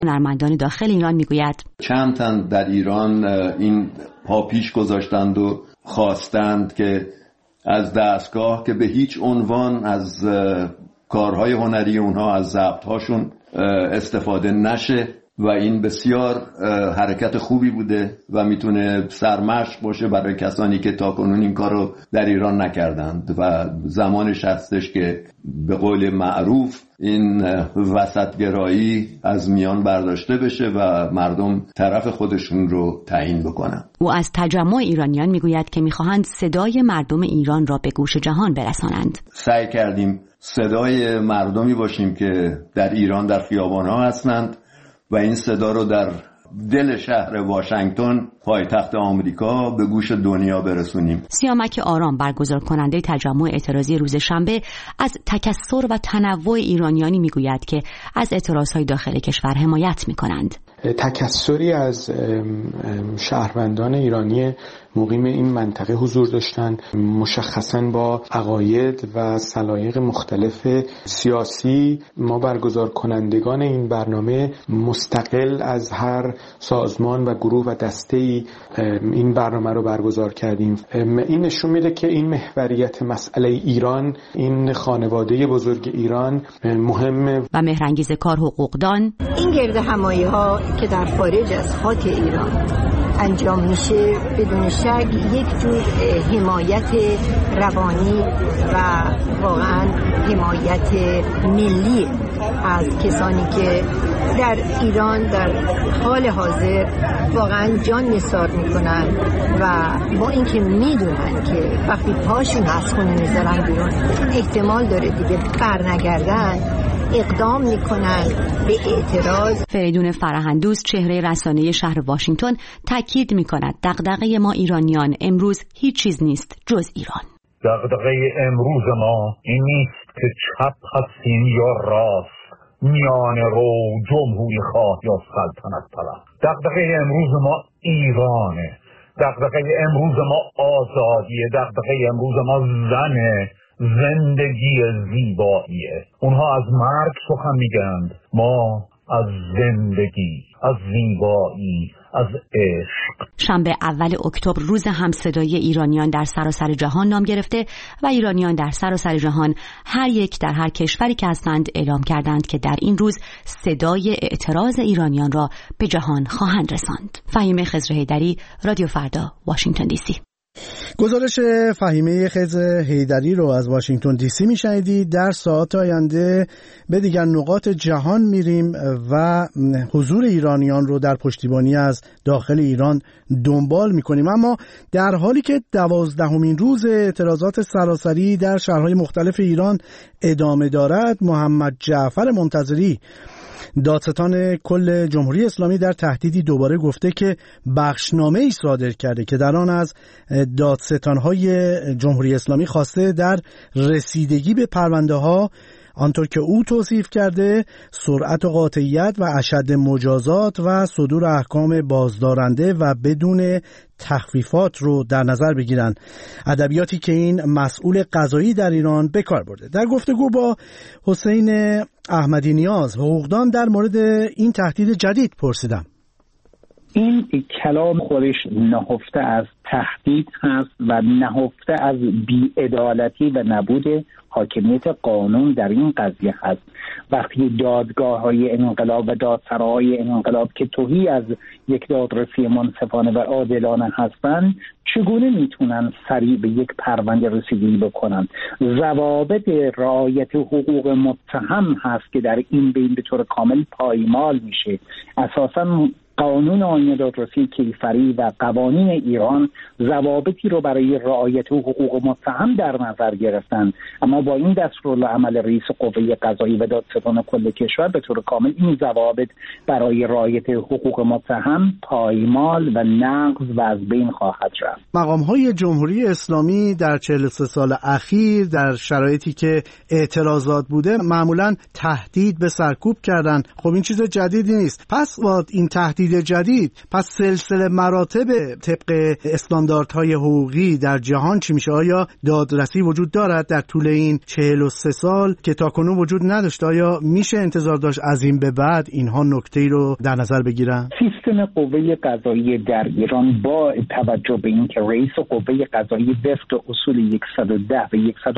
هنرمندان داخل ایران میگوید چند تن در ایران این پا پیش گذاشتند و خواستند که از دستگاه که به هیچ عنوان از کارهای هنری اونها، از ضبط‌هاشون استفاده نشه و این بسیار حرکت خوبی بوده و میتونه سرمشق باشه برای کسانی که تاکنون این کارو در ایران نکردند و زمانش هستش که به قول معروف این وسطگرایی از میان برداشته بشه و مردم طرف خودشون رو تعیین بکنن. او از تجمع ایرانیان میگوید که میخواهند صدای مردم ایران را به گوش جهان برسانند. سعی کردیم صدای مردمی باشیم که در ایران در خیابان‌ها هستند و این صدا رو در دل شهر واشنگتن پایتخت آمریکا به گوش دنیا برسونیم. سیامک آرام برگزار کننده تجمع اعتراضی روز شنبه از تکثر و تنوع ایرانیانی میگوید که از اعتراضهای داخل کشور حمایت میکنند. تکثری از شهروندان ایرانی مقیم این منطقه حضور داشتند، مشخصاً با عقاید و سلایق مختلف سیاسی. ما برگزار کنندگان این برنامه مستقل از هر سازمان و گروه و دسته‌ای این برنامه رو برگزار کردیم. این نشون میده که این محوریت مسئله ایران، این خانواده بزرگ ایران مهمه. و مهرانگیز کار حقوقدان، این گردهمایی‌ها که در خارج از خاک ایران انجام میشه بدون شک یک جور حمایت روانی و واقعا حمایت ملی از کسانی که در ایران در حال حاضر واقعا جان نثار میکنن و با اینکه میدونن که وقتی پاشون از خونه میذارن بیرون احتمال داره دیگه برنگردن، اقدام میکنن به اعتراض. فریدون فرهندوست، چهره رسانه شهر واشنگتن، تاکید میکند دغدغه ما ایرانیان امروز هیچ چیز نیست جز ایران. دغدغه امروز ما این نیست که چپ هستیم یا راست، میانه رو، جمهوری خواه یا سلطنت طلب. دغدغه امروز ما ایرانه، دغدغه امروز ما آزادیه، دغدغه امروز ما زنه، زندگی زیباییه. اونها از مرگ سخن میگند، ما از زندگی، از زیبایی، از عشق. شنبه اول اکتبر روز همصدایی ایرانیان در سراسر جهان نام گرفته و ایرانیان در سراسر جهان هر یک در هر کشوری که هستند اعلام کردند که در این روز صدای اعتراض ایرانیان را به جهان خواهند رساند. فهیمه خضر حیدری، رادیو فردا، واشنگتن دی سی. گزارش فهیمه خضر حیدری رو از واشنگتن دی سی میشنیدید. در ساعات آینده به دیگر نقاط جهان میریم و حضور ایرانیان رو در پشتیبانی از داخل ایران دنبال میکنیم. اما در حالی که 12مین روز اعتراضات سراسری در شهرهای مختلف ایران ادامه دارد، محمد جعفر منتظری، دادستان کل جمهوری اسلامی، در تهدیدی دوباره گفته که بخشنامه‌ای صادر کرده که در آن از دادستان‌های جمهوری اسلامی خواسته در رسیدگی به پرونده‌ها آنطور که او توصیف کرده سرعت و قاطعیت و اشد مجازات و صدور احکام بازدارنده و بدون تخفیفات رو در نظر بگیرن، ادبیاتی که این مسئول قضایی در ایران به کار برده. در گفتگو با حسین احمدی نیاز، حقوقدان، در مورد این تهدید جدید پرسیدم. این کلام خودش نهفته از تهدید هست و نهفته از بی‌عدالتی و نبود حاکمیت قانون در این قضیه هست. وقتی دادگاه‌های انقلاب و دادسراهای انقلاب که تهی از یک دادرسی منصفانه و عادلانه هستند، چگونه میتونن سریع به یک پرونده رسیدگی بکنن؟ ضوابط رعایت حقوق متهم هست که در این بین به طور کامل پایمال میشه. اساساً قانون آیین دادرسی کیفری و قوانین ایران ضوابطی رو برای رعایت حقوق متهم در نظر گرفتن، اما با این دستورالعمل رئیس قوه قضایی و دادستان کل کشور به طور کامل این ضوابط برای رعایت حقوق متهم پایمال و نقض و از بین خواهد رفت. مقام‌های جمهوری اسلامی در 43 سال اخیر در شرایطی که اعتراضات بوده معمولاً تهدید به سرکوب کردن. خب این چیز جدیدی نیست. پس با این تهدید تهدید جدید. پس سلسله مراتب طبق استانداردهای حقوقی در جهان چی میشه؟ آیا دادرسی وجود دارد در طول این 43 سال که تاکنون وجود نداشت؟ آیا میشه انتظار داشت از این به بعد اینها نکته‌ای رو در نظر بگیرن؟ سیستم قوه قضاییه در ایران با توجه به اینکه رئیس قوه قضاییه وفق اصول 110 و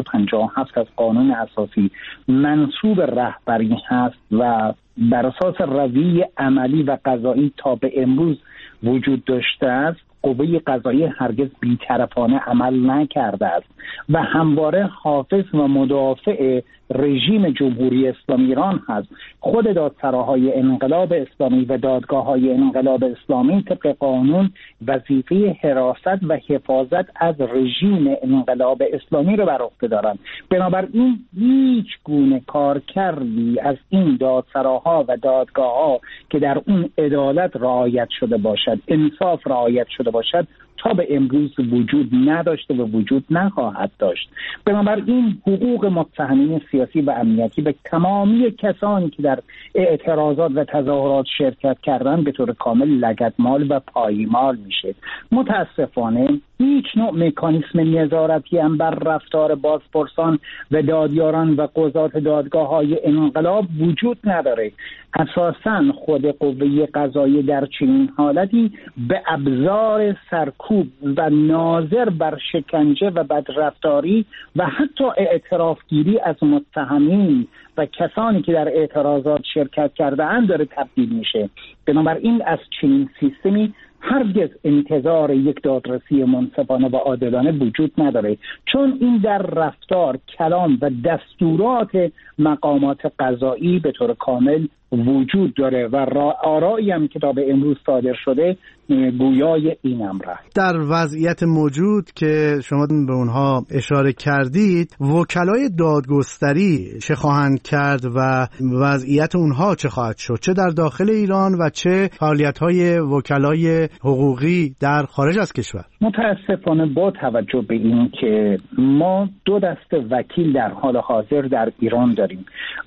157 از قانون اساسی منصوب رهبری هست و بر اساس رویه عملی و قضایی تا به امروز وجود داشته است، قوه قضاییه هرگز بی‌طرفانه عمل نکرده است و همواره حافظ و مدافع رژیم جمهوری اسلامی ایران هست. خود دادسراهای انقلاب اسلامی و دادگاه‌های انقلاب اسلامی طبق قانون وظیفه حراست و حفاظت از رژیم انقلاب اسلامی رو بر عهده دارند. بنابراین هیچ گونه کارکردی از این دادسراها و دادگاه‌ها که در اون عدالت رعایت شده باشد، انصاف رعایت شده باشد، تا به امروز وجود نداشته و وجود نخواهد داشت. بنابراین حقوق متهمین سیاسی و امنیتی به تمامی کسانی که در اعتراضات و تظاهرات شرکت کردن به طور کامل لگدمال و پایمال میشه. متاسفانه هیچ نوع مکانیسم نظارتی هم بر رفتار بازپرسان و دادیاران و قضات دادگاه‌های انقلاب وجود نداره. اساساً خود قوه قضاییه در چنین حالتی به ابزار سرکوب و ناظر بر شکنجه و بدرفتاری و حتی اعترافگیری از متهمین و کسانی که در اعتراضات شرکت کرده اند داره تبدیل میشه. بنابراین از چنین سیستمی هرگز انتظار یک دادرسی منصفانه و عادلانه وجود نداره، چون این در رفتار، کلام و دستورات مقامات قضایی به طور کامل وجود داره و آرایی هم که تا به امروز صادر شده گویای این امر است. در وضعیت موجود که شما به اونها اشاره کردید، وکلای دادگستری چه خواهند کرد و وضعیت اونها چه خواهد شد، چه در داخل ایران و چه فعالیت‌های وکلای حقوقی در خارج از کشور؟ متاسفانه با توجه به این که ما دو دسته وکیل در حال حاضر در ایران داریم،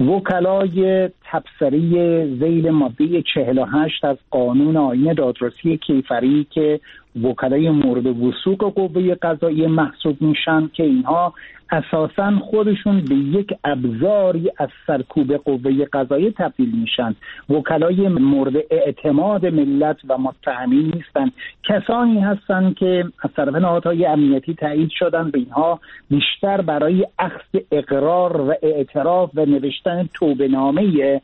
وکلای تبصری ذیل ماده 48 از قانون آیین دادرسی کیفری که وکلای مورد وثوق قوه قضاییه محسوب میشن که اینها اساساً خودشون به یک ابزاری از سرکوب قوه قضاییه تبدیل میشن. وکلای مورد اعتماد ملت و متهمین نیستن، کسانی هستن که از طرف نهادهای امنیتی تایید شدن، به اینها بیشتر برای اخذ اقرار و اعتراف و نوشتن توبه‌نامه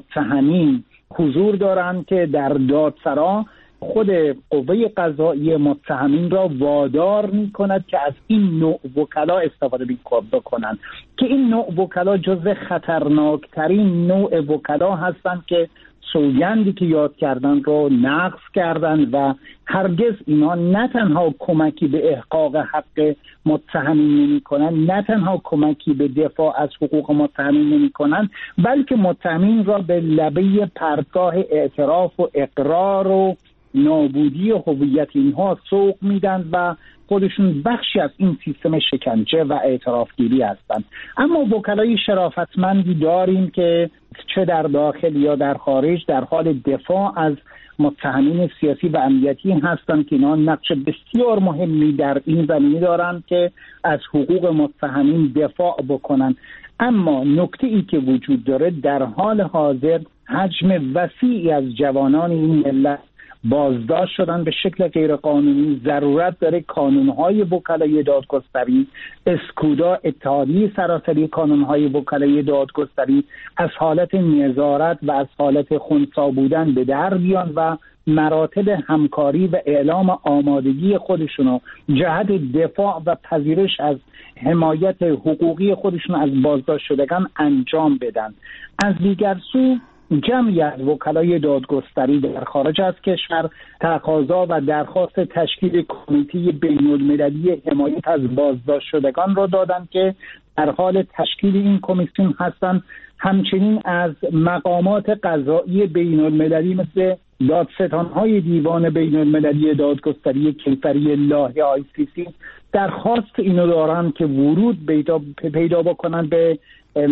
متهمین حضور دارن که در دادسرا خود قوه قضاییه متهمین را وادار می کند که از این نوع وکلا استفاده بکنند که این نوع وکلا جزو خطرناکترین نوع وکلا هستند که سوگندی که یاد کردن رو نقض کردن و هرگز اینا نه تنها کمکی به احقاق حق متهمین نمی کنن، نه تنها کمکی به دفاع از حقوق متهمین نمی کنن، بلکه متهمین را به لبه پرتگاه اعتراف و اقرار و نابودی هویت اینها سوق میدن و خودشون بخشی از این سیستم شکنجه و اعترافگیری هستند. اما وکلای شرافتمندی داریم که چه در داخل یا در خارج در حال دفاع از متهمین سیاسی و امنیتی هستند که اینا نقش بسیار مهمی در این زمینه دارند که از حقوق متهمین دفاع بکنن. اما نکته‌ای که وجود داره، در حال حاضر حجم وسیعی از جوانان این ملت بازداشت شدن به شکل غیرقانونی. ضرورت داره کانون‌های وکلای دادگستری، اسکودا، اتحادیه سراسری کانون‌های وکلای دادگستری از حالت نظارت و از حالت خنثی بودن به در بیان و مراتب همکاری و اعلام آمادگی خودشونو جهت دفاع و پذیرش از حمایت حقوقی خودشون از بازداشت شدگان انجام بدن. از دیگر سو جمعی از وکلای دادگستری در خارج از کشور تقاضا و درخواست تشکیل کمیته بین‌المللی حمایت از بازداشت شدگان را دادند که در حال تشکیل این کمیسیون هستند. همچنین از مقامات قضایی بین‌المللی مثل دادستان‌های دیوان بین‌المللی دادگستری کیفری لاهه ICC درخواست اینو دارن که ورود پیدا بکنن به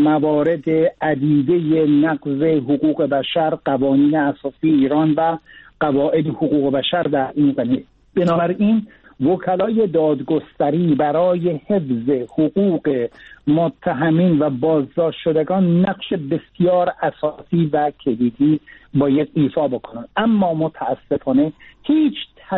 موارد عدیده نقض حقوق بشر، قوانین اساسی ایران و قواعد حقوق بشر در این زمینه. بنابراین وکلای دادگستری برای حفظ حقوق متهمین و بازداشت شدگان نقش بسیار اساسی و کلیدی باید ایفا بکنند، اما متاسفانه هیچ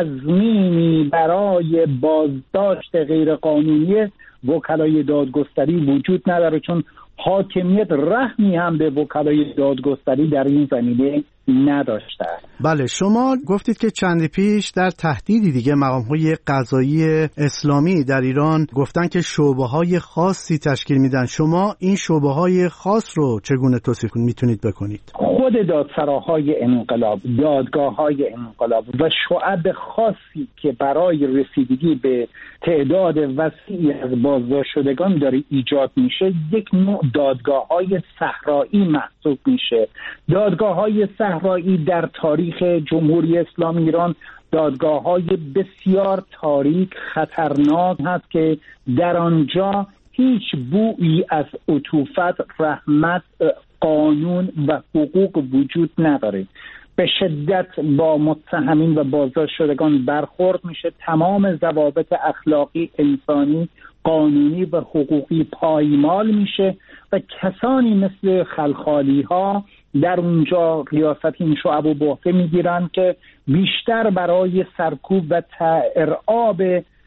تضمینی برای بازداشت غیرقانونی وکلای دادگستری وجود نداره، چون حاکمیت رحمی هم به وکلای دادگستری در این زمینه نداشته. بله، شما گفتید که چندی پیش در تهدیدی دیگه مقام‌های قضایی اسلامی در ایران گفتن که شعبه‌های خاصی تشکیل میدن. شما این شعبه‌های خاص رو چگونه توصیف میتونید بکنید؟ خود دادسراهای انقلاب، دادگاه‌های انقلاب و شعب خاصی که برای رسیدگی به تعداد وسیعی از بازداشت شدگان داره ایجاد میشه، یک نوع دادگاه‌های صحرایی محسوب میشه. دادگاه‌های صحرایی در تاریخ جمهوری اسلامی ایران دادگاه‌های بسیار تاریک، خطرناک هست که در آنجا هیچ بویی از عطوفت، رحمت، قانون و حقوق وجود نداره. به شدت با متهمین و بازداشت شدگان برخورد میشه، تمام ضوابط اخلاقی، انسانی، قانونی و حقوقی پایمال میشه و کسانی مثل خلخالی ها در اونجا ریاست این شعب و بحثه میگیرن که بیشتر برای سرکوب و ارعاب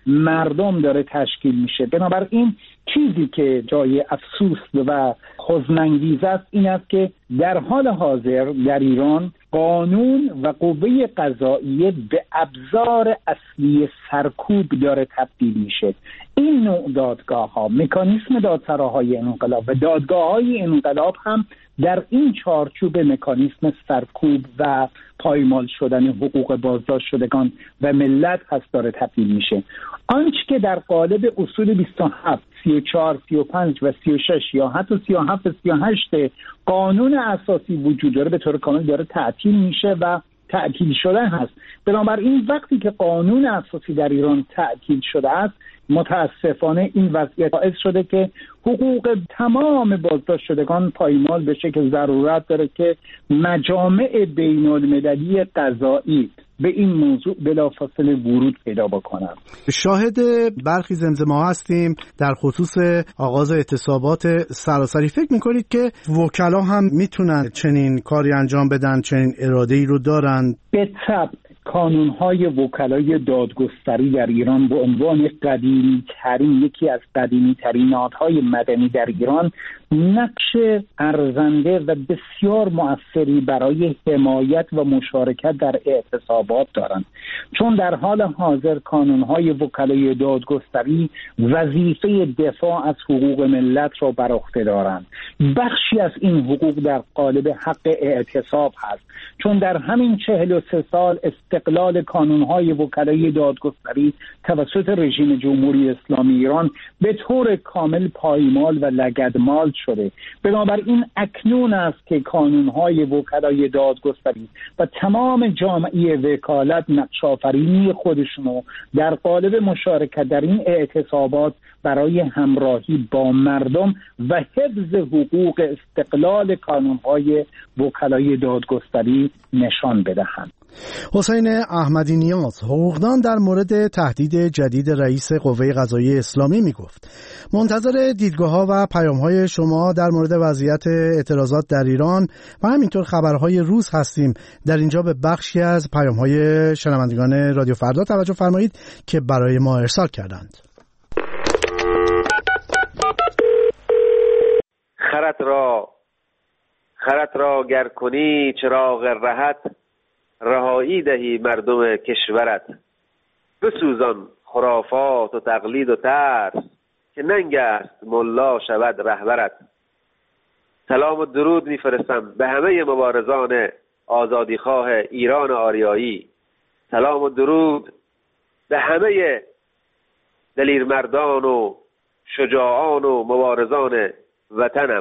مردم داره تشکیل میشه. بنابراین چیزی که جای افسوس و حزن‌انگیز است این است که در حال حاضر در ایران قانون و قوه قضاییه به ابزار اصلی سرکوب داره تبدیل میشه. این نوع دادگاه ها، مکانیسم دادسراهای انقلاب و دادگاه های انقلاب هم در این چارچوب مکانیسم سرکوب و پایمال شدن حقوق بازداشت شدگان و ملت هست داره تبدیل میشه. آنچه که در قالب اصول 27 34 35 و 36 یا حتی 37 38 قانون اساسی وجود داره به طور کامل داره تعطیل میشه و تعطیل شده هست. بنابراین وقتی که قانون اساسی در ایران تعطیل شده است، متاسفانه این وضعیت باعث شده که حقوق تمام بازداشت شدگان پایمال بشه که ضرورت داره که مجامع بین المللی قضایی به این موضوع بلافاصله ورود پیدا بکنن. شاهد برخی زمزمه‌ها هستیم در خصوص آغاز اعتصابات سراسری. فکر می‌کنید که وکلا هم میتونن چنین کاری انجام بدن، چنین اراده‌ای رو دارن؟ به طبع کانون‌های وکلای دادگستری در ایران به عنوان یکی از قدیمی‌ترین نهادهای مدنی در ایران نقش ارزنده و بسیار مؤثری برای حمایت و مشارکت در اعتصابات دارند، چون در حال حاضر کانون‌های وکلای دادگستری وظیفه دفاع از حقوق ملت را بر عهده دارند. بخشی از این حقوق در قالب حق اعتصاب هست، چون در همین 43 سال استقلال کانون‌های وکلای دادگستری توسط رژیم جمهوری اسلامی ایران به طور کامل پایمال و لگدمال شده. بنابراین اکنون است که کانون‌های وکلای دادگستری و تمام جامعه وکالت نقش‌آفرینی خودشونو در قالب مشارکت در این اعتصابات برای همراهی با مردم و حفظ حقوق استقلال کانون‌های وکلای دادگستری نشان بدهند. حسین احمدی نیاز، حقوقدان، در مورد تهدید جدید رئیس قوه قضاییه اسلامی میگفت. منتظر دیدگاه‌ها و پیام‌های شما در مورد وضعیت اعتراضات در ایران و همینطور خبرهای روز هستیم. در اینجا به بخشی از پیام‌های شنوندگان رادیو فردا توجه فرمایید که برای ما ارسال کردند. خرط را گر کنی چراغ رهت، رهایی دهی مردم کشورت. بسوزان خرافات و تقلید و ترس، که ننگ است ملا شود رهبرت. سلام و درود میفرستم به همه مبارزان آزادیخواه ایران آریایی. سلام و درود به همه دلیرمردان و شجاعان و مبارزان وطنم.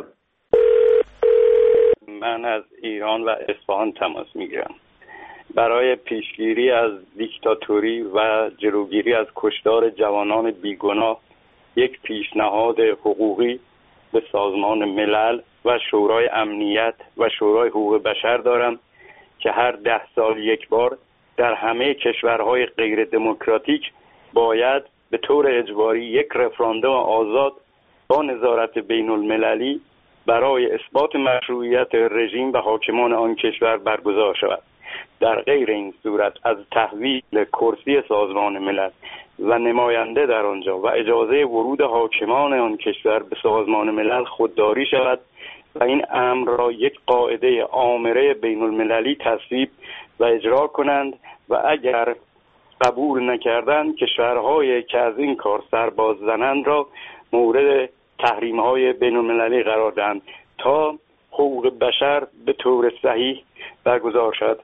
من از ایران و اصفهان تماس میگیرم. برای پیشگیری از دیکتاتوری و جلوگیری از کشتار جوانان بیگناه یک پیشنهاد حقوقی به سازمان ملل و شورای امنیت و شورای حقوق بشر دارم که هر 10 سال یک بار در همه کشورهای غیر دموکراتیک باید به طور اجباری یک رفراندوم آزاد با نظارت بین المللی برای اثبات مشروعیت رژیم و حاکمان آن کشور برگزار شود. در غیر این صورت از تحویل کرسی سازمان ملل و نماینده در آنجا و اجازه ورود حاکمان آن کشور به سازمان ملل خودداری شود و این امر را یک قاعده آمره بین المللی تصویب و اجرا کنند و اگر قبول نکردند کشورهایی که از این کار سرباز زنند را مورد تحریم‌های بین المللی قرار دهند تا حقوق بشر به طور صحیح برگزار شد.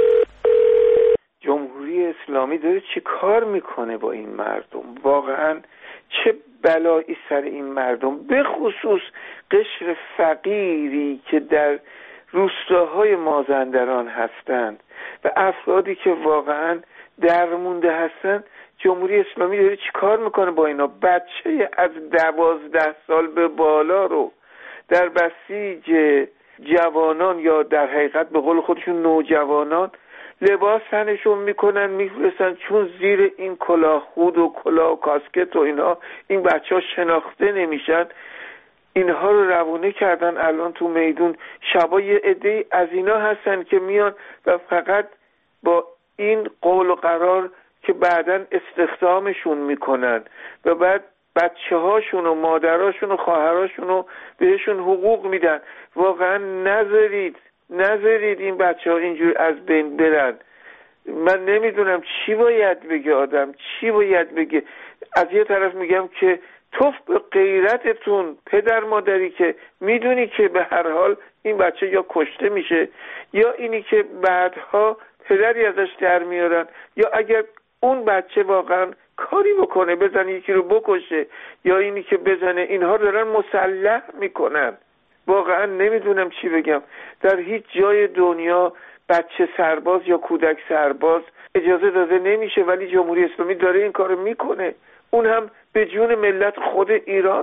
جمهوری اسلامی داره چی کار میکنه با این مردم؟ واقعا چه بلایی سر این مردم، به خصوص قشر فقیری که در روستاهای مازندران هستند و افرادی که واقعا درمونده هستند. جمهوری اسلامی داره چی کار میکنه با اینا؟ بچه از 12 سال به بالا رو در بسیج جوانان یا در حقیقت به قول خودشون نوجوانان لباس تنشون میکنن میفرستن، چون زیر این کلاه خود و کلاه و کاسکت و اینا این بچه ها شناخته نمیشن. اینها رو روونه کردن الان تو میدون. شبا یه عده‌ای از اینا هستن که میان و فقط با این قول و قرار که بعداً استخدامشون میکنن و بعد بچه هاشون و مادراشون و خواهراشون رو بهشون حقوق میدن. واقعا نذارید این بچه ها اینجور از بین برن. من نمیدونم چی باید بگه آدم، چی باید بگه. از یه طرف میگم که توف به غیرتتون پدر مادری که میدونی که به هر حال این بچه یا کشته میشه یا اینی که بعدها پدری ازش در میارن، یا اگر اون بچه واقعا کاری بکنه بزنه یکی رو بکشه یا اینی که بزنه، اینها دارن مسلح میکنن. واقعا نمیدونم چی بگم. در هیچ جای دنیا بچه سرباز یا کودک سرباز اجازه داده نمیشه، ولی جمهوری اسلامی داره این کارو میکنه، اون هم به جون ملت خود ایران.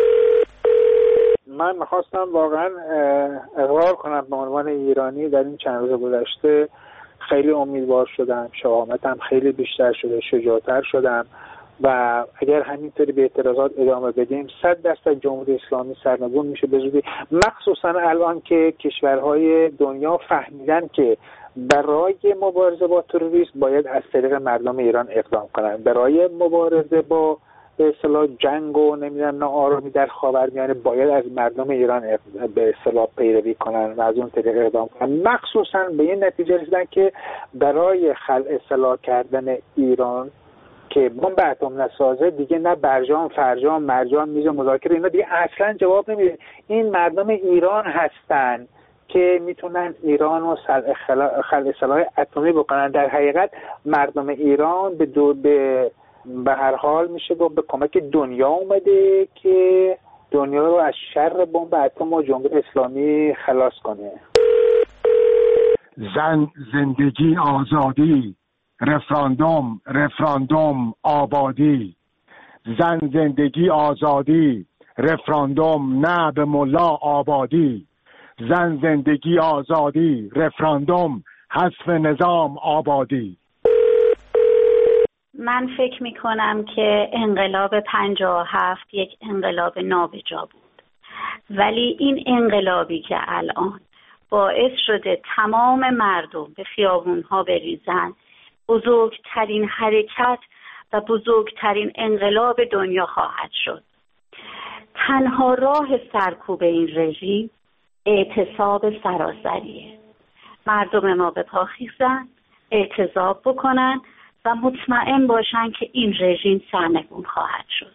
من میخواستم واقعا اقرار کنم به عنوان ایرانی در این چند روز گذشته خیلی امیدوار شدم، شهامتم خیلی بیشتر شده، شجاعتر شدم و اگر همینطوری به اعتراضات ادامه بدیم 100% جمهوری اسلامی سرنگون میشه به زودی، مخصوصا الان که کشورهای دنیا فهمیدن که برای مبارزه با تروریسم باید از طریق مردم ایران اقدام کنن، برای مبارزه با به اصطلاح جنگ و نمیدونم ناآرامی در خاورمیانه باید از مردم ایران به اصطلاح پیروی کنن و از اون طریق اقدام کنن. مخصوصا به این نتیجه رسیدن که برای اصلاح کردن ایران که بمب اتم نسازه دیگه نه برجام فرجام مرجان میز مذاکره اینا دیگه اصلا جواب نمیده. این مردم ایران هستن که میتونن ایران رو اصلاح اتمی بکنن. در حقیقت مردم ایران به هر حال میشه به کمک دنیا اومده که دنیا رو از شر بمب اتم و جمهوری اسلامی خلاص کنه. زن، زندگی، آزادی، رفراندوم، آبادی. زن، زندگی، آزادی، رفراندوم، نه به ملا آبادی. زن، زندگی، آزادی، رفراندوم، حذف نظام آبادی. من فکر میکنم که انقلاب 57 یک انقلاب نابجا بود، ولی این انقلابی که الان باعث شده تمام مردم به خیابونها بریزن بزرگترین حرکت و بزرگترین انقلاب دنیا خواهد شد. تنها راه سرکوب این رژیم اعتصاب سراسریه. مردم ما به پا خیزن، اعتصاب بکنن و مطمئن باشن که این رژیم سرنگون خواهد شد.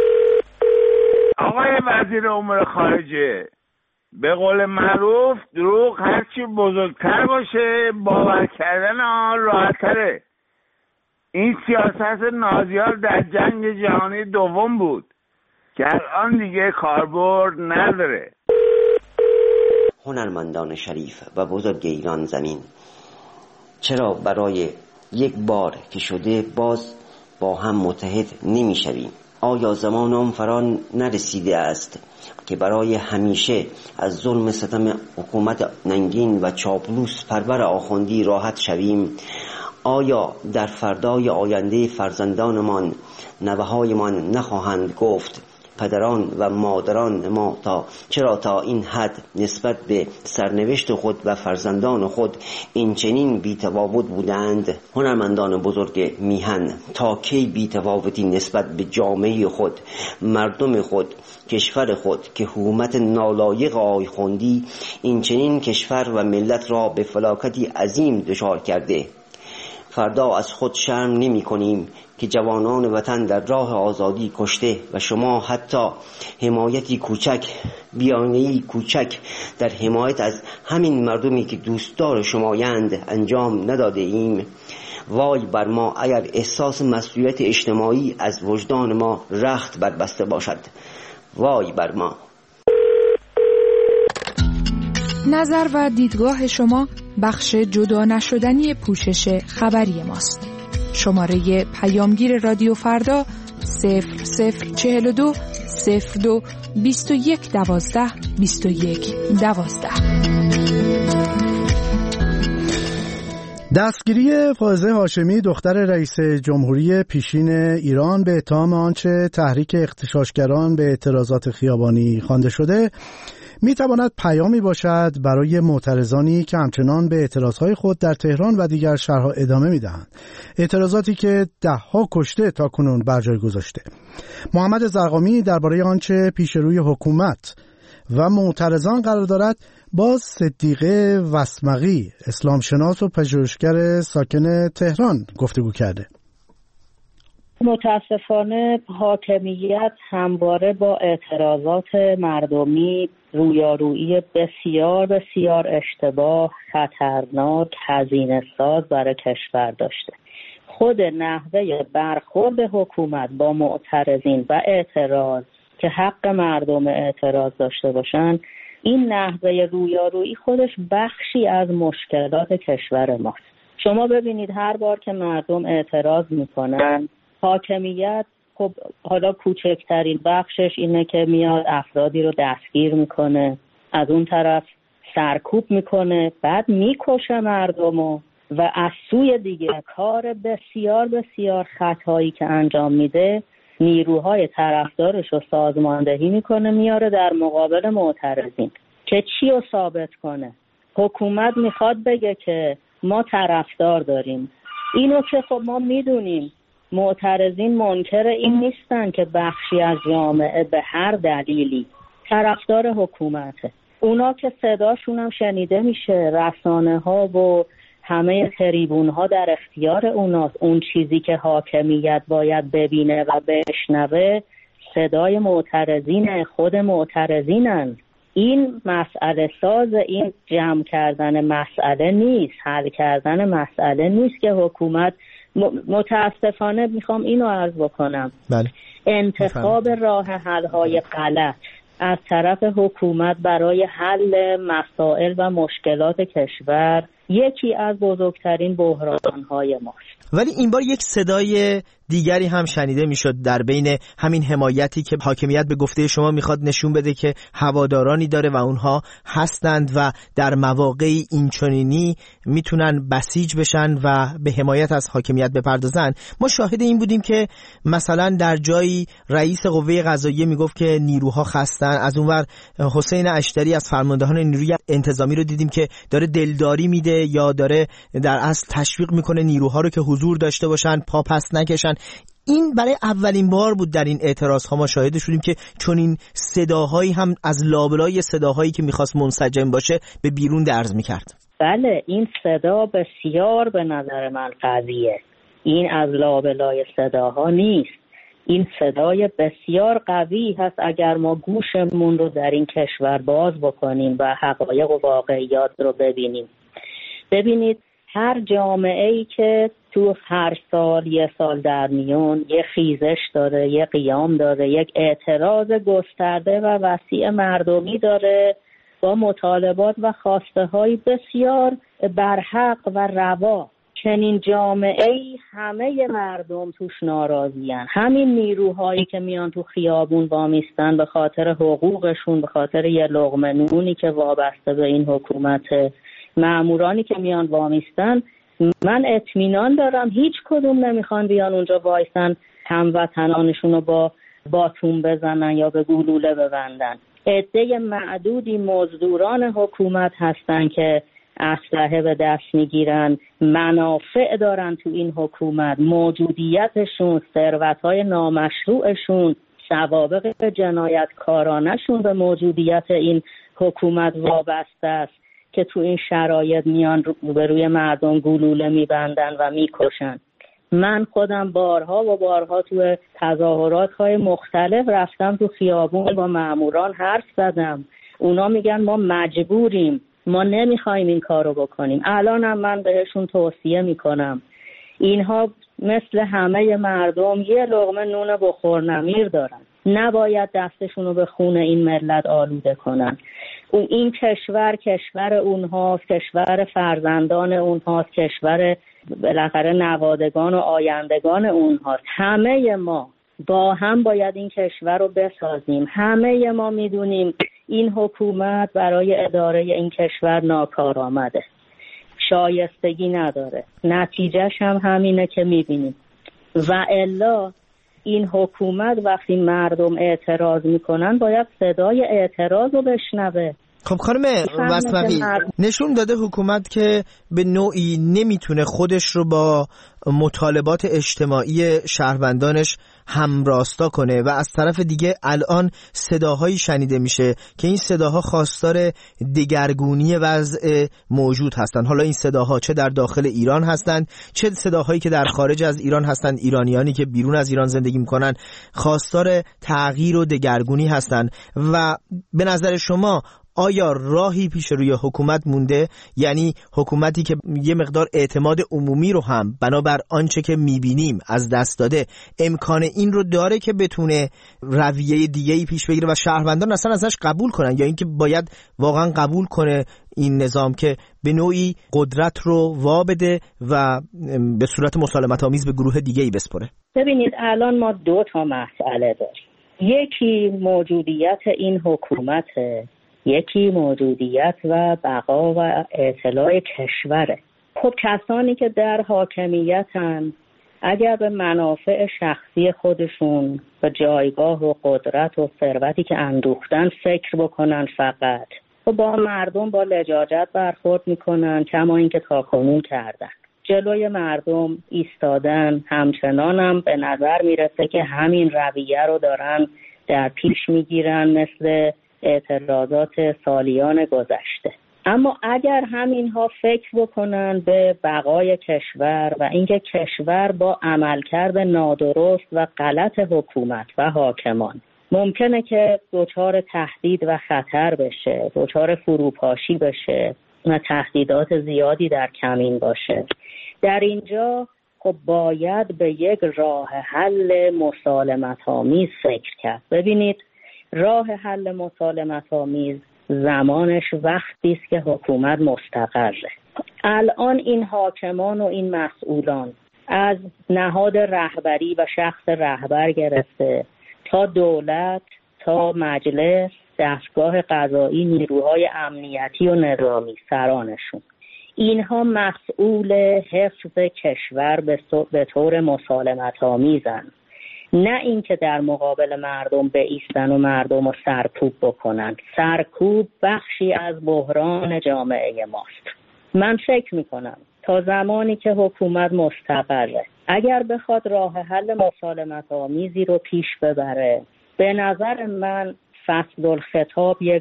آقای وزیر امور خارجه، به قول معروف دروغ هرچی بزرگتر باشه باور کردن آن راحت‌تره. این سیاست نازی‌ها در جنگ جهانی دوم بود که الان دیگه کاربرد نداره. هنرمندان شریف و بزرگ ایران زمین، چرا برای یک بار که شده باز با هم متحد نمی شویم آیا زمان آن فرا نرسیده است که برای همیشه از ظلم ستم حکومت ننگین و چاپلوس پرور آخوندی راحت شویم؟ آیا در فردای آینده فرزندانمان، نوه‌هایمان نخواهند گفت پدران و مادران ما چرا تا این حد نسبت به سرنوشت خود و فرزندان خود این چنین بی‌تفاوت بودند؟ هنرمندان بزرگ میهن، تا کی بی‌تفاوتی نسبت به جامعه خود، مردم خود، کشور خود که حکومت نالایق آخوندی این چنین کشور و ملت را به فلاکتی عظیم دچار کرده؟ فردا از خود شرم نمی کنیم که جوانان وطن در راه آزادی کشته و شما حتی حمایتی کوچک، بیانیه‌ای کوچک در حمایت از همین مردمی که دوستدار شمایند انجام نداده ایم؟ وای بر ما اگر احساس مسئولیت اجتماعی از وجدان ما رخت بربسته باشد. وای بر ما. نظر و دیدگاه شما بخش جدا نشدنی پوشش خبری ماست. شماره پیامگیر رادیو فردا 0042 02 21 12 21 12. دستگیری فائزه هاشمی دختر رئیس جمهوری پیشین ایران به اتهام آنچه تحریک اغتشاشگران به اعتراضات خیابانی خوانده شده میتواند پیامی باشد برای معترضانی که همچنان به اعتراضهای خود در تهران و دیگر شهرها ادامه میدهند. اعتراضاتی که دهها کشته تا کنون بر جای گذاشته. محمد زرقامی درباره آنچه پیش روی حکومت و معترضان قرار دارد با صدیقه وسمقی، اسلام شناس و پژوهشگر ساکن تهران گفتگو کرده. متاسفانه حاکمیت همواره با اعتراضات مردمی رویارویی بسیار بسیار اشتباه، خطرناک، هزینه‌ساز برای کشور داشته. خود نحوه برخورد حکومت با معترضین و اعتراض که حق مردم اعتراض داشته باشن، این نحوه رویارویی خودش بخشی از مشکلات کشور ماست. شما ببینید هر بار که مردم اعتراض میکنن، حاکمیت خب حالا کوچکترین بخشش اینه که میاد افرادی رو دستگیر میکنه، از اون طرف سرکوب میکنه، بعد میکشه مردمو و از سوی دیگه کار بسیار بسیار خطایی که انجام میده نیروهای طرفدارش رو سازماندهی میکنه، میاره در مقابل معترضین که چی رو ثابت کنه. حکومت میخواد بگه که ما طرفدار داریم، اینو که خب ما میدونیم معترضین منکر این نیستن که بخشی از جامعه به هر دلیلی طرفدار حکومته. اونا که صداشون هم شنیده میشه، رسانه ها و همه تریبون ها در اختیار اوناست. اون چیزی که حاکمیت باید ببینه و بشنوه صدای معترضین، خود معترضینن. این مسئله ساز، این جمع کردن مسئله نیست، حل کردن مسئله نیست که حکومت متاسفانه میخوام اینو عرض بکنم. بله. انتخاب راه حل‌های غلط از طرف حکومت برای حل مسائل و مشکلات کشور یکی از بزرگترین بحران‌های ماست. ولی این بار یک صدای دیگری هم شنیده میشد در بین همین حمایتی که حاکمیت به گفته شما میخواد نشون بده که هوادارانی داره و اونها هستند و در مواقعی اینچنینی میتونن بسیج بشن و به حمایت از حاکمیت بپردازن. ما شاهد این بودیم که مثلا در جایی رئیس قوه قضاییه میگفت که نیروها خستن، از اونور حسین اشتری از فرماندهان نیروی انتظامی رو دیدیم که داره دلداری میده یا داره در اصل تشویق میکنه نیروها رو که حضور داشته باشن، پا پس نکشن. این برای اولین بار بود در این اعتراض ها ما شاهد شدیم که چون این صداهایی هم از لابلای صداهایی که میخواست منسجم باشه به بیرون درز میکرد. بله، این صدا بسیار به نظر من قویه. این از لابلای صداها نیست، این صدای بسیار قوی هست. اگر ما گوشمون رو در این کشور باز بکنیم و حقایق و واقعیات رو ببینید هر جامعه‌ای که تو هر سال یه سال در میون یه خیزش داره، یه قیام داره، یک اعتراض گسترده و وسیع مردمی داره با مطالبات و خواسته‌های بسیار برحق و روا چنین جامعه‌ای همه مردم توش ناراضی‌اند. همین نیروهایی که میان تو خیابون وامیستن به خاطر حقوقشون، به خاطر یه لقمه نونی که وابسته به این حکومت، مامورانی که میان وامیستن، من اطمینان دارم هیچ کدوم نمیخوان بیان اونجا وایسن هموطنانشون رو با باتون بزنن یا به گلوله ببندن. عده معدودی مزدوران حکومت هستن که اسلحه به دست میگیرن، منافع دارن تو این حکومت، موجودیتشون، ثروت‌های نامشروعشون، سوابق جنایتکارانشون به موجودیت این حکومت وابسته است که تو این شرایط میان به روی مردم گلوله میبندن و میکشن. من خودم بارها و بارها تو تظاهرات‌های مختلف رفتم تو خیابون با ماموران حرف زدم. اونا میگن ما مجبوریم، ما نمیخوایم این کارو بکنیم. الانم من بهشون توصیه میکنم اینها مثل همه مردم یه لقمه نون بخور نمیر دارن، نباید دستشونو به خون این ملت آلوده کنن. این کشور اونهاست، کشور فرزندان اونهاست، کشور بالاخره نوادگان و آیندگان اونهاست. همه ما با هم باید این کشور رو بسازیم. همه ما میدونیم این حکومت برای اداره این کشور ناکارآمده، شایستگی نداره، نتیجهش هم همینه که میبینیم. و الا این حکومت وقتی مردم اعتراض میکنن باید صدای اعتراض رو بشنوه. خب خانم وسمقی، نشون داده حکومت که به نوعی نمیتونه خودش رو با مطالبات اجتماعی شهروندانش همراستا کنه و از طرف دیگه الان صداهایی شنیده میشه که این صداها خواستار دگرگونی وضع موجود هستن. حالا این صداها چه در داخل ایران هستن، چه صداهایی که در خارج از ایران هستن، ایرانیانی که بیرون از ایران زندگی میکنن خواستار تغییر و دگرگونی هستن. و به نظر شما آیا راهی پیش روی حکومت مونده؟ یعنی حکومتی که یه مقدار اعتماد عمومی رو هم بنابر آنچه که میبینیم از دست داده، امکان این رو داره که بتونه رویه دیگه‌ای پیش بگیره و شهروندان اصلا ازش قبول کنن، یا اینکه باید واقعا قبول کنه این نظام که به نوعی قدرت رو وابده و به صورت مسالمت آمیز به گروه دیگه‌ای بسپره؟ ببینید الان ما دو تا مسئله داریم. یکی موجودیت این حکومته، یکی موجودیت و بقا و اطلاع کشوره. خب کسانی که در حاکمیتن اگر به منافع شخصی خودشون و جایگاه و قدرت و ثروتی که اندوختن فکر بکنن فقط، و با مردم با لجاجت برخورد میکنن کما اینکه تاکنون کردن، جلوی مردم ایستادن، همچنان هم به نظر میرسه که همین رویه رو دارن در پیش میگیرن مثل اعتراضات سالیان گذشته. اما اگر همینها فکر بکنن به بقای کشور و اینکه کشور با عملکرد نادرست و غلط حکومت و حاکمان ممکنه که دچار تهدید و خطر بشه، دچار فروپاشی بشه و تهدیدات زیادی در کمین باشه، در اینجا خب باید به یک راه حل مسالمت‌آمیز فکر کرد. ببینید راه حل مسالمت‌آمیز زمانش وقتی است که حکومت مستقره. الان این حاکمان و این مسئولان از نهاد رهبری و شخص رهبر گرفته تا دولت، تا مجلس، دستگاه قضایی، نیروهای امنیتی و نظامی، سرانشون، اینها مسئول حفظ کشور به طور مسالمت‌آمیزن، نه اینکه در مقابل مردم بایستن و مردم رو سرکوب بکنن. سرکوب بخشی از بحران جامعه ماست. من فکر میکنم تا زمانی که حکومت مستقره، اگر بخواد راه حل مسالمت آمیزی رو پیش ببره، به نظر من فصل الخطاب یک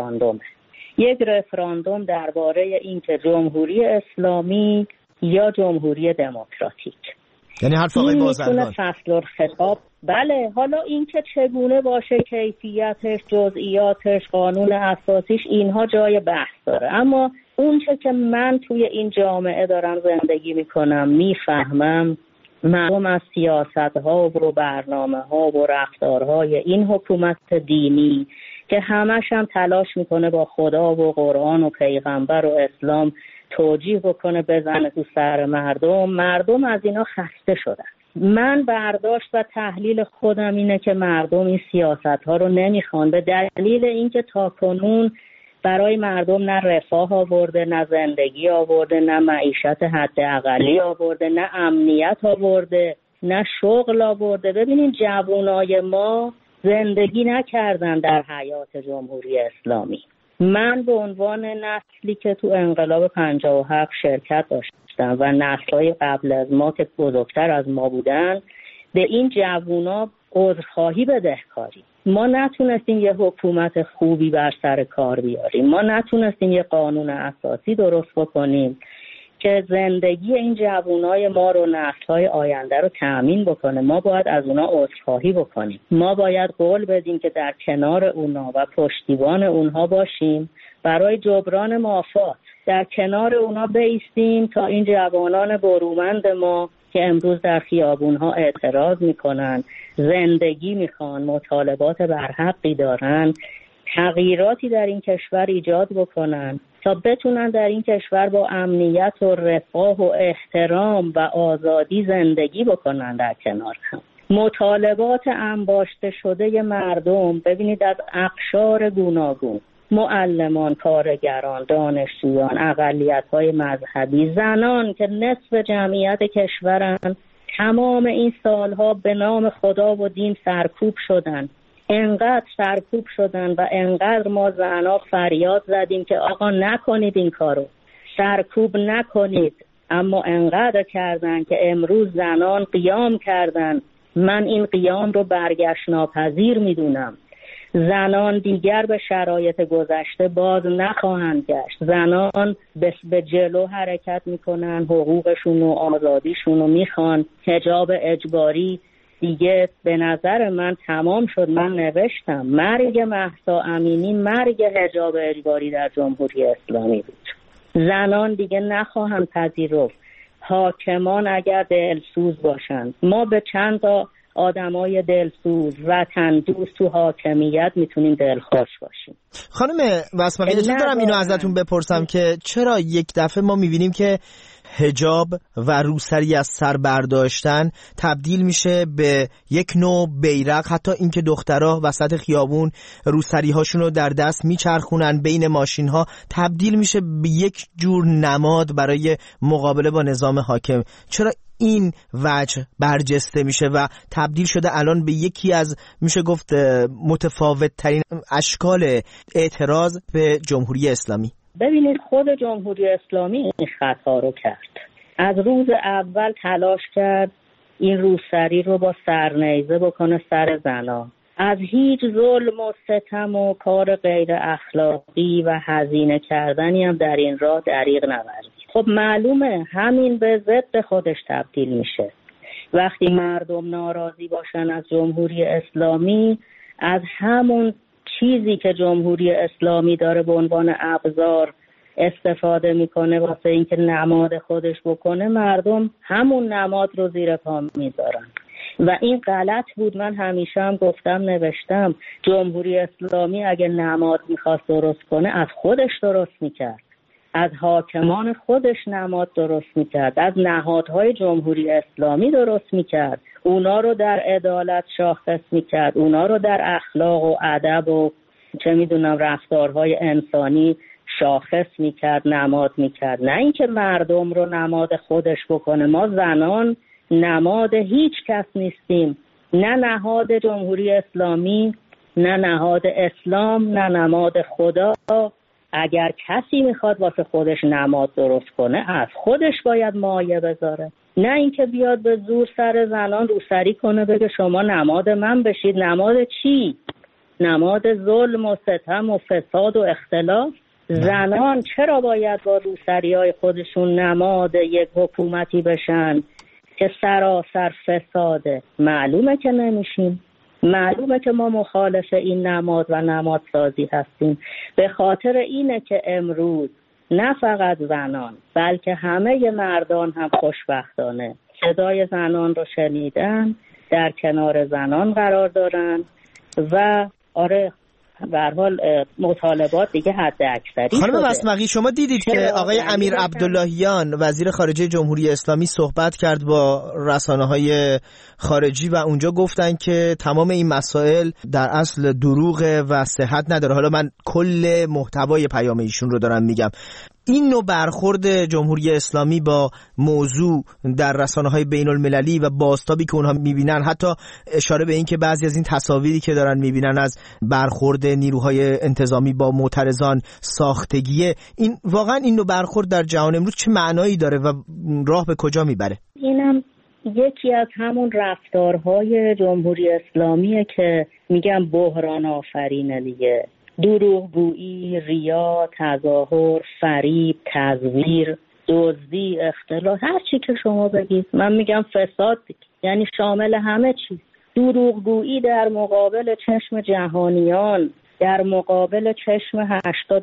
رفراندوم درباره اینکه جمهوری اسلامی یا جمهوری دموکراتیک، یعنی حرف آقای بازرگان فصل الخطاب. بله، حالا اینکه چگونه باشه، کیفیتش، جزئیاتش، قانون اساسیش، اینها جای بحث داره. اما اونچه که من توی این جامعه دارم زندگی میکنم، میفهمم مردم از سیاست‌ها و برنامه‌ها و رفتارهای این حکومت دینی که همش هم تلاش میکنه با خدا و قرآن و پیغمبر و اسلام توجیه بکنه بزنه تو سر مردم از اینا خسته شدن. من برداشت و تحلیل خودم اینه که مردم این سیاست ها رو نمیخوان، به دلیل اینکه تاکنون برای مردم نه رفاه آورده، نه زندگی آورده، نه معیشت حداقلی آورده، نه امنیت آورده، نه شغل آورده. ببینین جوانای ما زندگی نکردن در حیات جمهوری اسلامی. من به عنوان نسلی که تو انقلاب 57 شرکت داشتم و نسل‌های قبل از ما که بزرگتر از ما بودن، به این جوونا عذرخواهی بدهکاری. ما نتونستیم یه حکومت خوبی بر سر کار بیاریم، ما نتونستیم یه قانون اساسی درست بکنیم که زندگی این جوانای ما رو، نسل‌های آینده رو تأمین بکنه. ما باید از اونا عذرخواهی بکنیم، ما باید قول بدیم که در کنار اونا و پشتیبان اونها باشیم برای جبران مافات، در کنار اونا بایستیم تا این جوانان برومند ما که امروز در خیابونها اعتراض میکنن، زندگی میخوان، مطالبات برحقی دارن، تغییراتی در این کشور ایجاد بکنن تا بتونن در این کشور با امنیت و رفاه و احترام و آزادی زندگی بکنن در کنار هم. مطالبات انباشته شده مردم، ببینید از اقشار گوناگون، معلمان، کارگران، دانشجویان، اقلیت‌های مذهبی، زنان که نصف جمعیت کشورن، تمام این سالها به نام خدا و دین سرکوب شدن. انقدر سرکوب شدن و انقدر ما زنها فریاد زدیم که آقا نکنید این کارو، سرکوب نکنید، اما انقدر کردن که امروز زنان قیام کردن. من این قیام رو برگشت ناپذیر میدونم. زنان دیگر به شرایط گذشته باز نخواهند گشت. زنان به جلو حرکت میکنن، حقوقشون و آزادیشون رو میخوان. حجاب اجباری دیگه به نظر من تمام شد. من نوشتم مرگ مهسا امینی مرگ حجاب اجباری در جمهوری اسلامی بود. زنان دیگه نخواهند پذیرفت. حاکمان اگر دلسوز باشند، ما به چند تا آدمای دلسوز وطن دوست تو حاکمیت میتونیم دلخوش باشیم. خانم وسمقی اجازه دارم اینو ازتون بپرسم که چرا یک دفعه ما میبینیم که حجاب و روسری از سر برداشتن تبدیل میشه به یک نوع بیرق، حتی اینکه دخترها وسط خیابون روسری هاشون رو در دست میچرخونن بین ماشین ها، تبدیل میشه به یک جور نماد برای مقابله با نظام حاکم. چرا این وجه برجسته میشه و تبدیل شده الان به یکی از میشه گفت متفاوت ترین اشکال اعتراض به جمهوری اسلامی؟ ببینید خود جمهوری اسلامی این خطا رو کرد. از روز اول تلاش کرد این روسری رو با سرنیزه بکنه سر زنا. از هیچ ظلم و ستم و کار غیر اخلاقی و هزینه کردنی هم در این راه دریغ نورد. خب معلومه همین به ضد خودش تبدیل میشه. وقتی مردم ناراضی باشن از جمهوری اسلامی، از همون چیزی که جمهوری اسلامی داره به عنوان ابزار استفاده میکنه واسه اینکه نماد خودش بکنه، مردم همون نماد رو زیر پا میذارن و این غلط بود. من همیشه هم گفتم، نوشتم، جمهوری اسلامی اگه نماد میخواست درست کنه از خودش درست میکرد، از حاکمان خودش نماد درست میکرد، از نهادهای جمهوری اسلامی درست میکرد، اونا رو در عدالت شاخص میکرد، اونا رو در اخلاق و ادب و چه میدونم رفتارهای انسانی شاخص میکرد، نماد میکرد، نه اینکه مردم رو نماد خودش بکنه. ما زنان نماد هیچ کس نیستیم، نه نهاد جمهوری اسلامی، نه نهاد اسلام، نه نماد خدا. اگر کسی میخواد واسه خودش نماد درست کنه از خودش باید مایه بذاره، نه اینکه بیاد به زور سر زنان روسری کنه بگه شما نماد من بشید. نماد چی؟ نماد ظلم و ستم و فساد و اختلاف. زنان چرا باید با روسری‌های خودشون نماد یک حکومتی بشن که سراسر فساده؟ معلومه که نمیشیم. معلومه که ما مخالف این نماد و نمادسازی هستیم. به خاطر اینه که امروز نه فقط زنان بلکه همه مردان هم خوشبختانه صدای زنان رو شنیدن، در کنار زنان قرار دارن و آره به هر حال مطالبات دیگه حد اکثری شده. خانم وسمقی شما دیدید که آقای امیر عبداللهیان وزیر خارجه جمهوری اسلامی صحبت کرد با رسانه‌های خارجی و اونجا گفتن که تمام این مسائل در اصل دروغه و صحت نداره. حالا من کل محتوای پیام ایشون رو دارم میگم. این نوع برخورد جمهوری اسلامی با موضوع در رسانه‌های بین‌المللی و بازتابی که اونها می‌بینن، حتی اشاره به این که بعضی از این تصاویری که دارن می‌بینن از برخورد نیروهای انتظامی با معترضان ساختگیه، این واقعا این نوع برخورد در جهان امروز چه معنایی داره و راه به کجا میبره؟ اینم یکی از همون رفتارهای جمهوری اسلامیه که میگم بحران آفرینه دیگه. دروغگویی، ریا، تظاهر، فریب، تزویر، دزدی، اختلاس، هر چی که شما بگید. من میگم فساد، یعنی شامل همه چیز. دروغگویی در مقابل چشم جهانیان، در مقابل چشم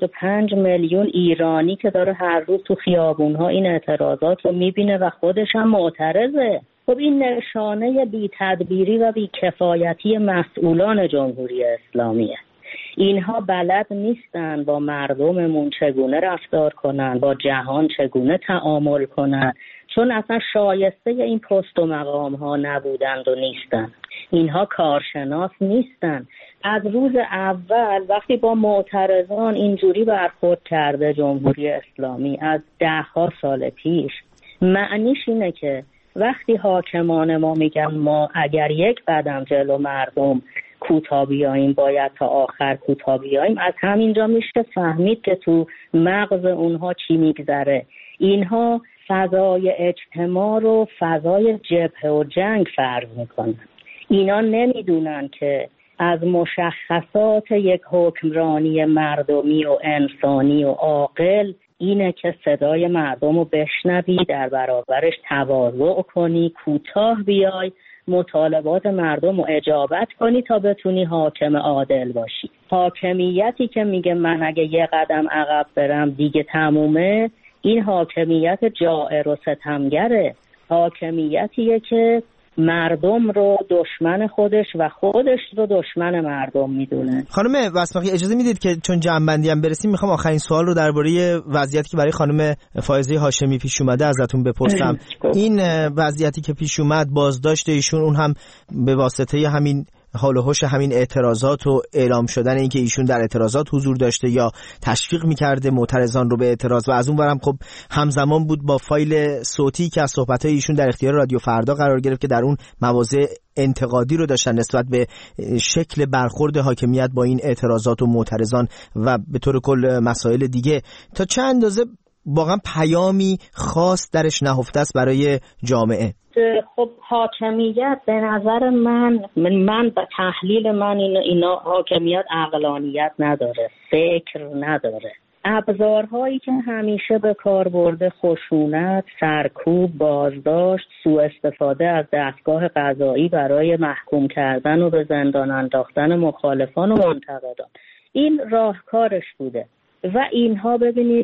85 میلیون ایرانی که داره هر روز تو خیابونها این اعتراضات رو میبینه و خودش هم معترضه. خب این نشانه بی تدبیری و بی کفایتی مسئولان جمهوری اسلامیه. اینها بلد نیستن با مردممون چگونه رفتار کنن، با جهان چگونه تعامل کنن، چون اصلا شایسته این پست و مقام ها نبودند و نیستن. اینها کارشناس نیستن. از روز اول وقتی با معترضان اینجوری برخورد کرده جمهوری اسلامی از 10 سال پیش، معنیش اینه که وقتی حاکمان ما میگن ما اگر یک قدم جلو مردم کوتاه بیاییم باید تا آخر کوتاه بیاییم، از همینجا میشه فهمید که تو مغز اونها چی میگذره. اینها فضای اجتماع رو فضای جبهه و جنگ فرض میکنن. اینا نمیدونن که از مشخصات یک حکمرانی مردمی و انسانی و عاقل اینه که صدای مردم رو بشنوی، در برابرش تواضع کنی، کوتاه بیای، مطالبات مردم رو اجابت کنی تا بتونی حاکم عادل باشی. حاکمیتی که میگه من اگه یه قدم عقب برم دیگه تمومه، این حاکمیت جائر و ستمگره. حاکمیتیه که مردم رو دشمن خودش و خودش رو دشمن مردم میدونه. خانم وسمقی اجازه میدید که چون جمع‌بندی هم برسیم میخوام آخرین سوال رو درباره وضعیتی که برای خانم فائزه هاشمی پیش اومده ازتون بپرسم. این وضعیتی که پیش اومد، بازداشت ایشون، اون هم به واسطه همین حال و حوش همین اعتراضات و اعلام شدن اینکه ایشون در اعتراضات حضور داشته یا تشویق میکرده معترضان رو به اعتراض، و از اون برم خب همزمان بود با فایل صوتی که از صحبت‌های ایشون در اختیار رادیو فردا قرار گرفت که در اون مواضع انتقادی رو داشتن نسبت به شکل برخورد حاکمیت با این اعتراضات و معترضان و به طور کل مسائل دیگه. تا چه اندازه واقعا پیامی خاص درش نهفته است برای جامعه؟ خب حاکمیت به نظر من به تحلیل من اینا حاکمیت عقلانیت نداره، فکر نداره. ابزارهایی که همیشه به کار برده، خشونت، سرکوب، بازداشت، سوء استفاده از دستگاه قضایی برای محکوم کردن و به زندان انداختن مخالفان و منتقدان، این راهکارش بوده و اینها ببینید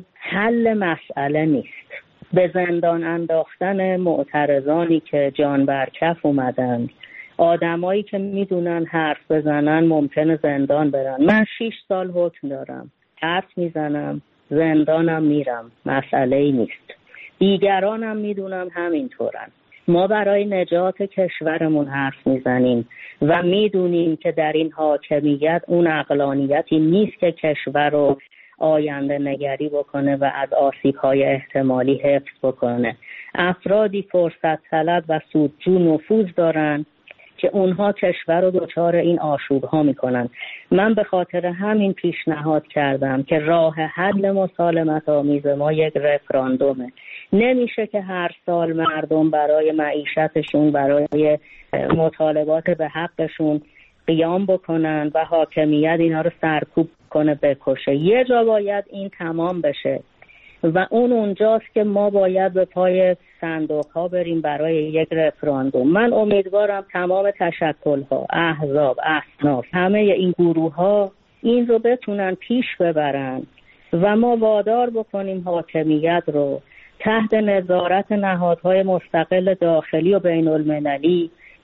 حل مسئله نیست. به زندان انداختن معترضانی که جان بر کف اومدن، آدمایی که میدونن حرف بزنن ممکنه زندان برن. من 6 سال حکم دارم، حرف میزنم، زندانم میرم، مسئله ای نیست. دیگرانم میدونم همینطورن. ما برای نجات کشورمون حرف میزنیم و میدونیم که در این حاکمیت اون عقلانیتی نیست که کشور رو آینده نگری بکنه و از آسیب‌های احتمالی حفظ بکنه. افرادی فرصت طلب و سودجو نفوذ دارن که اونها کشور رو دچار این آشوب‌ها میکنن. من به خاطر همین پیشنهاد کردم که راه حل مسالمت آمیز ما یک رفراندومه. نمیشه که هر سال مردم برای معیشتشون، برای مطالبات به حقشون قیام بکنن و حاکمیت اینا رو سرکوب کنه، بکشه. یه جا باید این تمام بشه و اونجاست که ما باید به پای صندوق ها بریم برای یک رفراندوم. من امیدوارم تمام تشکل ها، احزاب، اصناف، همه این گروه ها این رو بتونن پیش ببرن و ما وادار بکنیم حاکمیت رو تحت نظارت نهادهای مستقل داخلی و بین المللی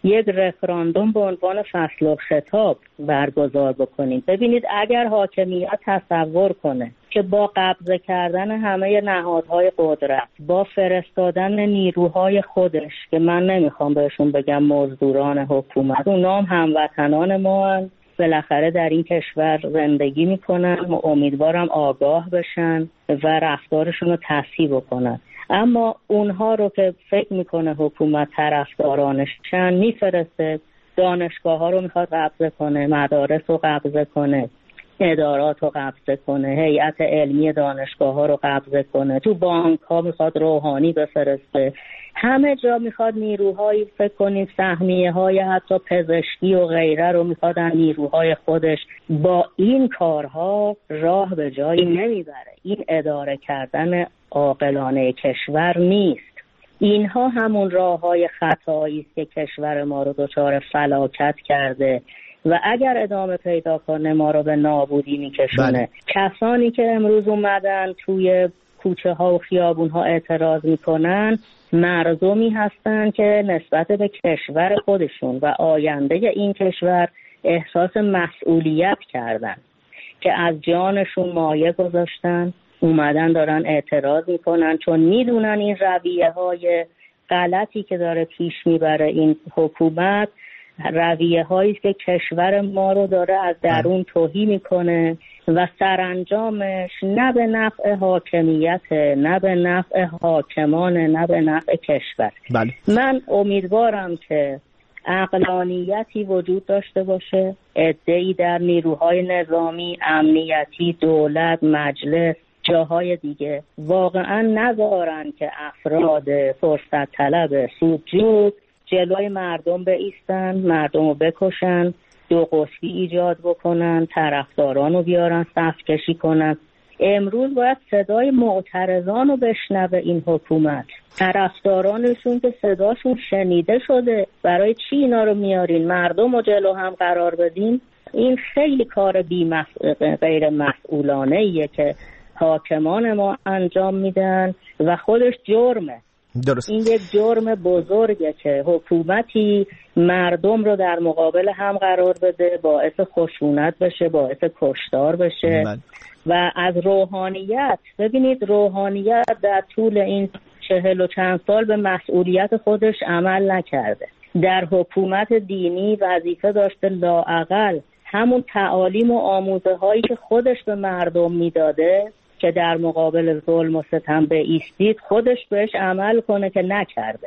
یک رفراندوم به عنوان فصل الخطاب برگزار بکنیم. ببینید اگر حاکمیت تصور کنه که با قبضه کردن همه نهادهای قدرت، با فرستادن نیروهای خودش که من نمیخوام بهشون بگم مزدوران حکومت، اونا هم هموطنان ما هن، بالاخره در این کشور زندگی میکنن، امیدوارم آگاه بشن و رفتارشون رو تصحیح بکنن. اما اونها رو که فکر میکنه حکومت طرفدارانشن میفرسته، دانشگاه ها رو میخواد قبضه کنه، مدارس رو قبضه کنه، ادارات رو قبضه کنه، هیئت علمی دانشگاه ها رو قبضه کنه، تو بانک ها میخواد روحانی بفرسته، همه جا میخواد نیروهای، فکر کنید سهمیه های حتی پزشکی و غیره رو میخواد نیروهای خودش. با این کارها راه به جایی نمیبره. این اداره کردن عاقلانه کشور نیست. اینها همون راههای خطایی است که کشور ما رو دچار فلاکت کرده و اگر ادامه پیدا کنه ما رو به نابودی میکشونه. کسانی که امروز اومدن توی کوچه ها و خیابون ها اعتراض میکنن مردمی هستن که نسبت به کشور خودشون و آینده این کشور احساس مسئولیت کردن، که از جانشون مایه گذاشتن، اومدن دارن اعتراض میکنن چون میدونن این رویه های غلطی که داره پیش میبره این حکومت رویه هایی که کشور ما رو داره از درون توهی میکنه و سرانجامش نه به نفع حاکمیت، نه به نفع حاکمان، نه به نفع کشور. من امیدوارم که عقلانیتی وجود داشته باشه، عده‌ای در نیروهای نظامی، امنیتی، دولت، مجلس، جاهای دیگه واقعا نذارن که افراد فرصت طلب سودجو جلوی مردم بایستن، مردم رو بکشن، دو قطبی ایجاد بکنن، طرفداران رو بیارن صف کشی کنن. امروز باید صدای معترضان رو بشنوه این حکومت، طرفدارانشون که صداشون شنیده شده. برای چی اینا رو میارین؟ مردم رو جلو هم قرار بدین؟ این خیلی کار غیر مسئولانه ایه که حاکمان ما انجام میدن و خودش جرمه. درست. این یک جرم بزرگه که حکومتی مردم رو در مقابل هم قرار بده، باعث خشونت بشه، باعث کشتار بشه. و از روحانیت، ببینید روحانیت در طول این 40 و چند سال به مسئولیت خودش عمل نکرده. در حکومت دینی وظیفه داشته لااقل همون تعالیم و آموزه هایی که خودش به مردم میداده که در مقابل ظلم و ستم بایستید خودش بهش عمل کنه، که نکرده،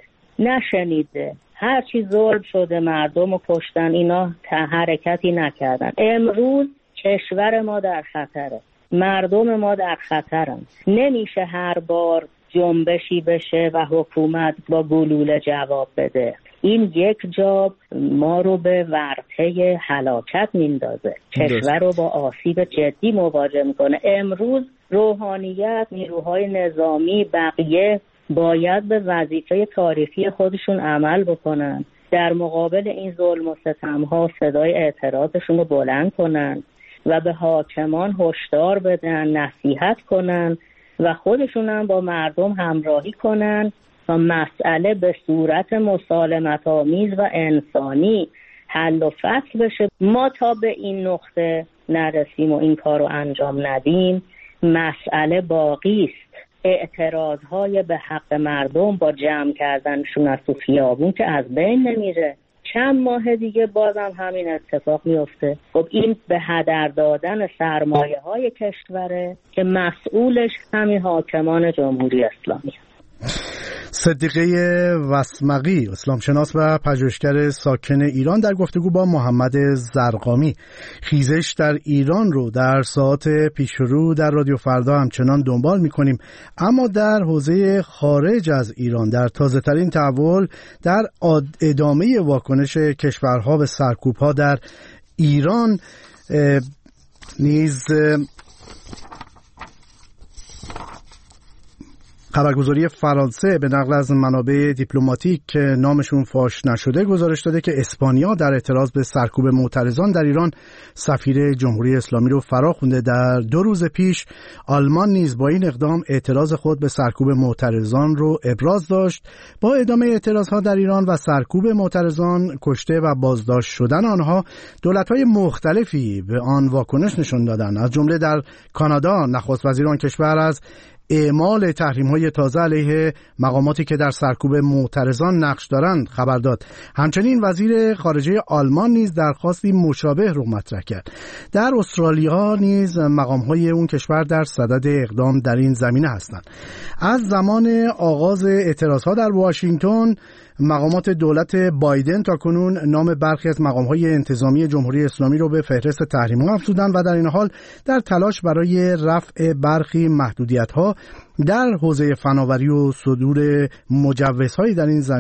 نشنیده. هر چی ظلم شده مردم رو کشتن، اینا حرکتی نکردن. امروز کشور ما در خطره، مردم ما در خطرن. نمیشه هر بار جنبشی بشه و حکومت با گلوله جواب بده. این یک جا ما رو به ورطه هلاکت میندازه، کشور رو با آسیب جدی مواجه میکنه. امروز روحانیت، نیروهای نظامی، بقیه باید به وظیفه تاریخی خودشون عمل بکنن، در مقابل این ظلم و ستم ها صدای اعتراضشون رو بلند کنن و به حاکمان هشدار بدن، نصیحت کنن و خودشون هم با مردم همراهی کنن و مسئله به صورت مسالمت آمیز و انسانی حل و فصل بشه. ما تا به این نقطه نرسیم و این کار رو انجام ندیم مسئله باقی است. اعتراضهای به حق مردم با جمع کردنشون از تو خیابون که از بین نمیره. چند ماه دیگه بازم همین اتفاق میفته. خب این به هدر دادن سرمایه های کشوره که مسئولش همین حاکمان جمهوری اسلامی. صدیقه وسمقی، اسلامشناس و پژوهشگر ساکن ایران، در گفتگو با محمد زرقامی. خیزش در ایران رو در ساعات پیشرو در رادیو فردا همچنان دنبال می‌کنیم، اما در حوزه خارج از ایران در تازه‌ترین تحول در ادامه واکنش کشورها به سرکوب‌ها در ایران نیز خبرگزاری فرانسه به نقل از منابع دیپلماتیک که نامشون فاش نشده گزارش داده که اسپانیا در اعتراض به سرکوب معترضان در ایران سفیر جمهوری اسلامی رو فرا خونده. در 2 روز پیش آلمان نیز با این اقدام اعتراض خود به سرکوب معترضان رو ابراز داشت. با ادامه اعتراضها در ایران و سرکوب معترضان، کشته و بازداشت شدن آنها، دولت‌های مختلفی به آن واکنش نشان دادند. از جمله در کانادا نخست وزیر آن کشور از اعمال تحریم‌های تازه علیه مقاماتی که در سرکوب معترضان نقش دارند خبر داد. همچنین وزیر خارجه آلمان نیز درخواستی مشابه رو مطرح کرد. در استرالیا نیز مقام‌های اون کشور در صدد اقدام در این زمینه هستند. از زمان آغاز اعتراضها در واشنگتن، مقامات دولت بایدن تاکنون نام برخی از مقام‌های انتظامی جمهوری اسلامی رو به فهرست تحریم‌ها افزودند و در این حال در تلاش برای رفع برخی محدودیت‌ها در حوزه فناوری و صدور مجوزهایی در این زمینه